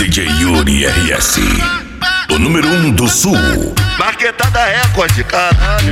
DJ Yuri RS, o número 1 do Sul. Marquetada Record, caralho.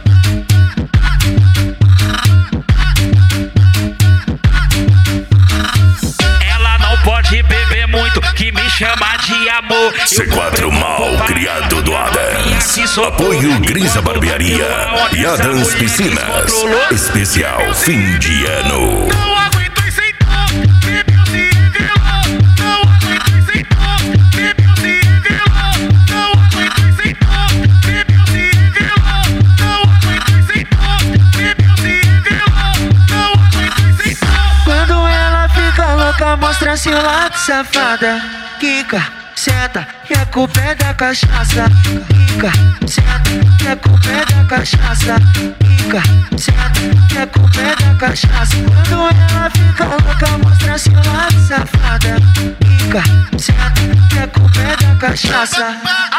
Ela não pode beber muito, que me chama de amor. C4 Mal Criado do Adams. Apoio Grisa Barbearia e Adams Piscinas. Especial fim de ano. Não aguento sem toque, bebeu se revelou. Não aguento sem toque, bebeu se revelou. Não aguento sem toque, bebeu se revelou. Não aguento sem toque, bebeu se revelou. Não aguento sem toque. Quando ela fica louca, mostra seu lado, safada. Quica, senta, e a culpa é da cachaça. Quica, senta, e a culpa é da cachaça. Quica, senta, e a culpa é da cachaça. Quando ela fica louca, mostra seu lado, safada. Quica, senta, e a culpa é da cachaça.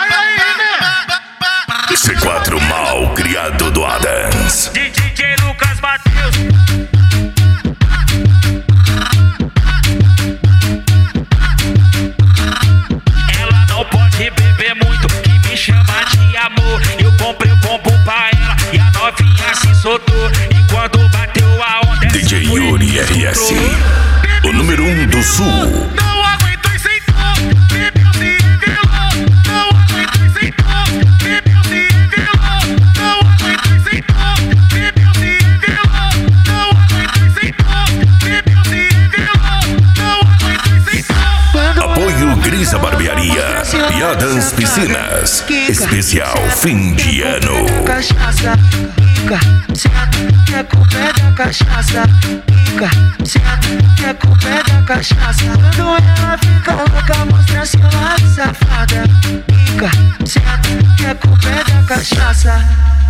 C4 Mal Criado do Adams. DJ Lucas Mateus. Ela não pode beber muito, que me chama de amor. Eu comprei o combo pra ela e a novinha se soltou. E quando bateu a onda, DJ Yuri RS, o número 1 do Sul. Não aguento sem toque, bebeu se revelou. Não aguento sem toque, bebeu se revelou. Não aguento sem toque, bebeu se revelou. Não aguento sem toque, bebeu se revelou. Não aguento sem toque. Apoio Grisa Barbearia e Adams Piscinas. Especial fim de ano. Cachaça, quica, senta, e a culpa é da cachaça. Quica, senta, e a culpa é da cachaça. Quando ela fica louca, mostra seu lado, safada. Quica, senta, e a culpa é da cachaça.